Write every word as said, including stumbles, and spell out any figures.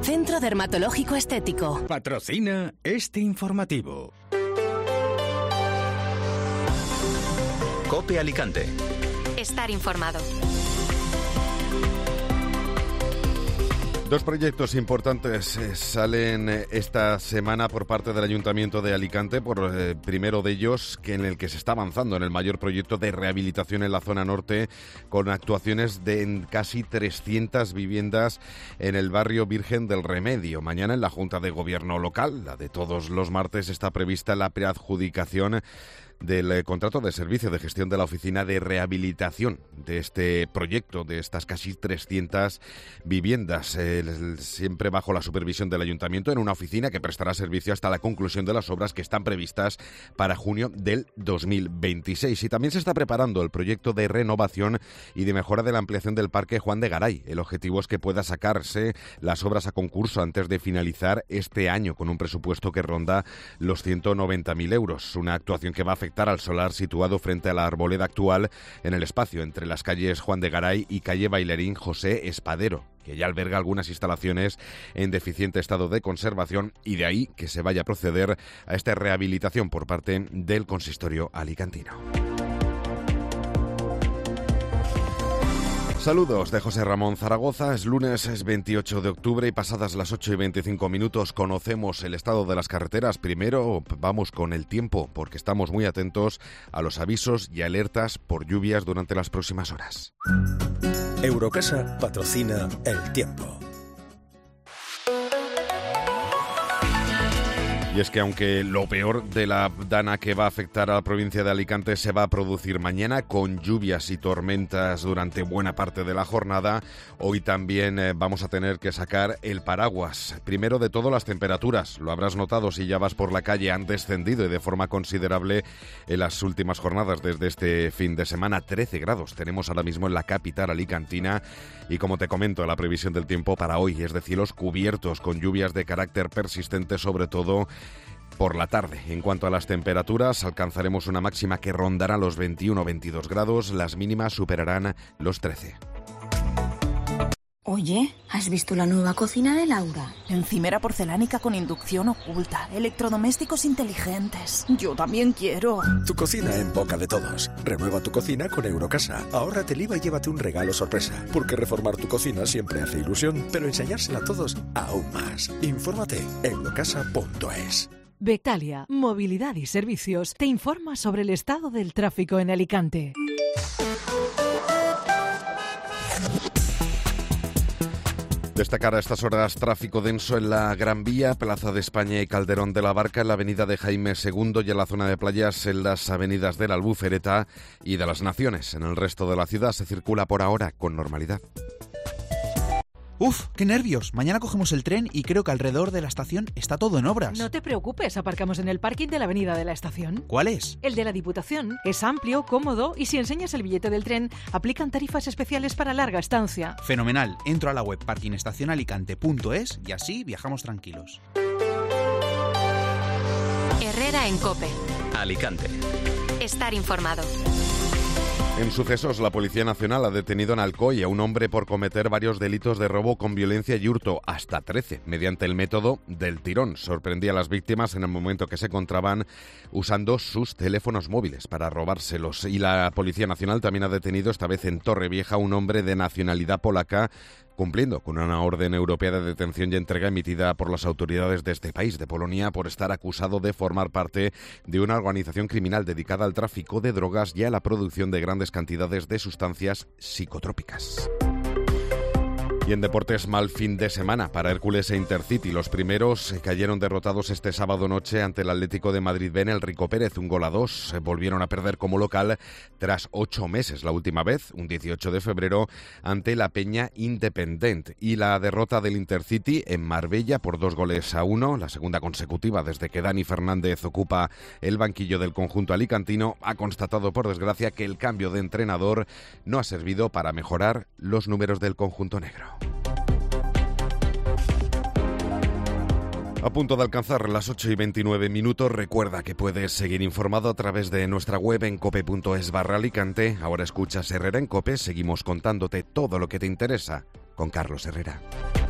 Centro Dermatológico Estético. Patrocina este informativo. COPE Alicante. Estar informado. Dos proyectos importantes eh, salen eh, esta semana por parte del Ayuntamiento de Alicante. Por eh, primero de ellos, que en el que se está avanzando en el mayor proyecto de rehabilitación en la zona norte, con actuaciones de en casi trescientas viviendas en el barrio Virgen del Remedio. Mañana en la Junta de Gobierno local, la de todos los martes, está prevista la preadjudicación del eh, contrato de servicio de gestión de la oficina de rehabilitación de este proyecto, de estas casi trescientas viviendas, eh, siempre bajo la supervisión del Ayuntamiento, en una oficina que prestará servicio hasta la conclusión de las obras que están previstas para junio del dos mil veintiséis. Y también se está preparando el proyecto de renovación y de mejora de la ampliación del Parque Juan de Garay. El objetivo es que pueda sacarse las obras a concurso antes de finalizar este año, con un presupuesto que ronda los ciento noventa mil euros. Una actuación que va a afectar al solar situado frente a la arboleda actual en el espacio entre las calles Juan de Garay y calle Bailarín José Espadero, que ya alberga algunas instalaciones en deficiente estado de conservación, y de ahí que se vaya a proceder a esta rehabilitación por parte del consistorio alicantino. Saludos de José Ramón Zaragoza. Es lunes, es veintiocho de octubre y pasadas las ocho y veinticinco minutos conocemos el estado de las carreteras. Primero vamos con el tiempo, porque estamos muy atentos a los avisos y alertas por lluvias durante las próximas horas. Eurocasa patrocina el tiempo. Y es que aunque lo peor de la dana que va a afectar a la provincia de Alicante se va a producir mañana, con lluvias y tormentas durante buena parte de la jornada, hoy también eh, vamos a tener que sacar el paraguas. Primero de todo, las temperaturas. Lo habrás notado si ya vas por la calle, han descendido y de forma considerable en las últimas jornadas desde este fin de semana. trece grados tenemos ahora mismo en la capital alicantina, y como te comento, la previsión del tiempo para hoy es de cielos cubiertos con lluvias de carácter persistente, sobre todo por la tarde. En cuanto a las temperaturas, alcanzaremos una máxima que rondará los veintiuno a veintidós grados, las mínimas superarán los trece. Oye, ¿has visto la nueva cocina de Laura? Encimera porcelánica con inducción oculta, electrodomésticos inteligentes. Yo también quiero. Tu cocina en boca de todos. Renueva tu cocina con Eurocasa. Ahórrate el I V A y llévate un regalo sorpresa. Porque reformar tu cocina siempre hace ilusión, pero enseñársela a todos aún más. Infórmate en eurocasa punto es. Bectalia, Movilidad y Servicios, te informa sobre el estado del tráfico en Alicante. Destacar a estas horas tráfico denso en la Gran Vía, Plaza de España y Calderón de la Barca, en la avenida de Jaime segundo y en la zona de playas en las avenidas de la Albufereta y de las Naciones. En el resto de la ciudad se circula por ahora con normalidad. Uf, qué nervios. Mañana cogemos el tren y creo que alrededor de la estación está todo en obras. No te preocupes, aparcamos en el parking de la avenida de la estación. ¿Cuál es? El de la Diputación. Es amplio, cómodo y si enseñas el billete del tren, aplican tarifas especiales para larga estancia. Fenomenal. Entro a la web parking estación alicante punto es y así viajamos tranquilos. Herrera en COPE. Alicante. Estar informado. En sucesos, la Policía Nacional ha detenido en Alcoy a un hombre por cometer varios delitos de robo con violencia y hurto, hasta trece, mediante el método del tirón. Sorprendía a las víctimas en el momento que se encontraban usando sus teléfonos móviles para robárselos. Y la Policía Nacional también ha detenido, esta vez en Torrevieja, a un hombre de nacionalidad polaca, cumpliendo con una orden europea de detención y entrega emitida por las autoridades de este país, de Polonia, por estar acusado de formar parte de una organización criminal dedicada al tráfico de drogas y a la producción de grandes cantidades de sustancias psicotrópicas. Y en deportes, mal fin de semana para Hércules e Intercity. Los primeros cayeron derrotados este sábado noche ante el Atlético de Madrid B en el Rico Pérez, un gol a dos. Volvieron a perder como local tras ocho meses, la última vez, un dieciocho de febrero, ante la Peña Independent. Y la derrota del Intercity en Marbella por dos goles a uno, la segunda consecutiva desde que Dani Fernández ocupa el banquillo del conjunto alicantino, ha constatado por desgracia que el cambio de entrenador no ha servido para mejorar los números del conjunto negro. A punto de alcanzar las ocho y veintinueve minutos, recuerda que puedes seguir informado a través de nuestra web en cope punto es barra Alicante. Ahora escuchas Herrera en COPE, seguimos contándote todo lo que te interesa con Carlos Herrera.